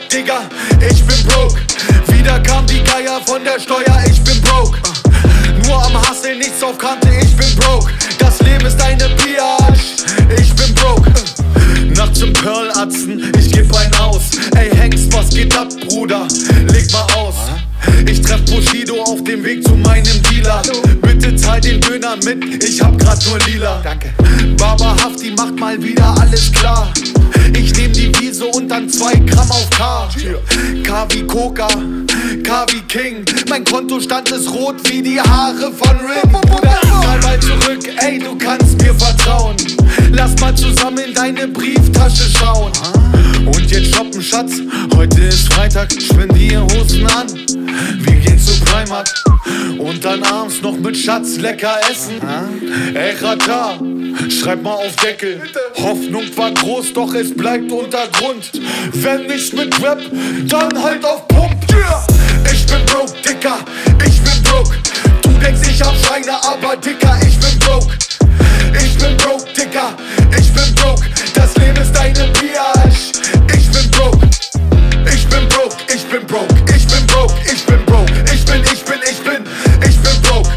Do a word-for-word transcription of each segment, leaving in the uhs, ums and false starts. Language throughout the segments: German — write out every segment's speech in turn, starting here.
Digga, ich bin broke. Wieder kam die Geier von der Steuer, ich bin broke. Nur am Hustle, nichts auf Kante, ich bin broke. Das Leben ist eine Biatch, ich bin broke. Nachts im Pearl-Atzen, ich geb ein aus. Ey Hengst, was geht ab, Bruder? Leg mal aus. Ich treff Bushido auf dem Weg zu meinem Dealer. Bitte zahl den Döner mit, ich hab grad nur lila. Danke. Baba Hafti macht mal wieder alles klar. Ich nehm die Wiese und dann zwei Gramm auf K. K wie Coca, K wie King. Mein Kontostand ist rot wie die Haare von Rick. Bruder, ich zahl mal zurück, ey, du kannst mir vertrauen. Lass mal zusammen in deine Brieftasche schauen. Und jetzt shoppen, Schatz, heute ist Freitag. Spendier Hosen an, wir gehen zu Primark. Und dann abends noch mit Schatz lecker essen. Ey Rata, schreib mal auf Deckel. Hoffnung war groß, doch es bleibt Untergrund. Wenn nicht mit Rap, dann halt auf Pump. Ich bin broke, Dicker, ich bin broke. Du denkst, ich hab Scheine, aber Dicker, ich bin broke. Ich bin broke, Dicker, ich bin broke. Das Leben ist eine Biatch. Ich bin broke. Ich bin broke, ich bin broke. Ich bin broke, ich bin broke. Ich bin, ich bin, ich bin, ich bin broke.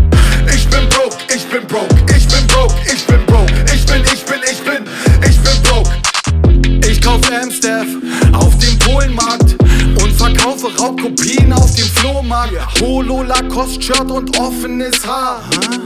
Ich bin broke, ich bin broke. Ich bin broke, ich bin broke. Ich bin, ich bin, ich bin, ich bin broke. Ich kauf Amstaff auf dem Polenmarkt und verkaufe Raubkopien auf dem Flohmarkt. Polo, Lacoste, Shirt und offenes Haar.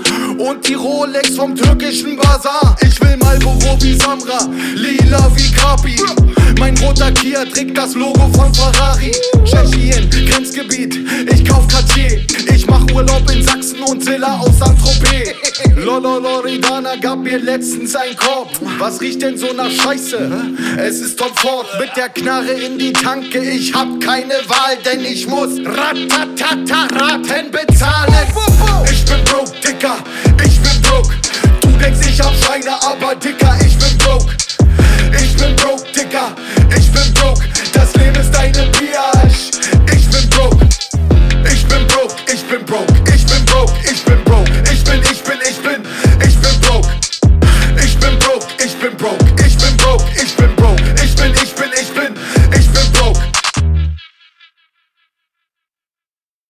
Und die Rolex vom türkischen Bazar. Ich will Marlboro wie Samra, lila wie Kapi. Mein roter Kia trägt das Logo von Ferrari. Tschechien, Grenzgebiet, ich kauf Cartier. Ich mach Urlaub in Sachsen und Zilla aus Saint-Tropez. Lolo Loredana gab mir letztens ein Korb. Was riecht denn so nach Scheiße? Es ist Tom Ford mit der Knarre in die Tanke. Ich hab keine Wahl, denn ich muss Ratatata Raten bezahlen. Ich bin broke, Dicker, ich bin broke. Du denkst, ich hab Scheine, aber Dicker, ich bin broke. Ich bin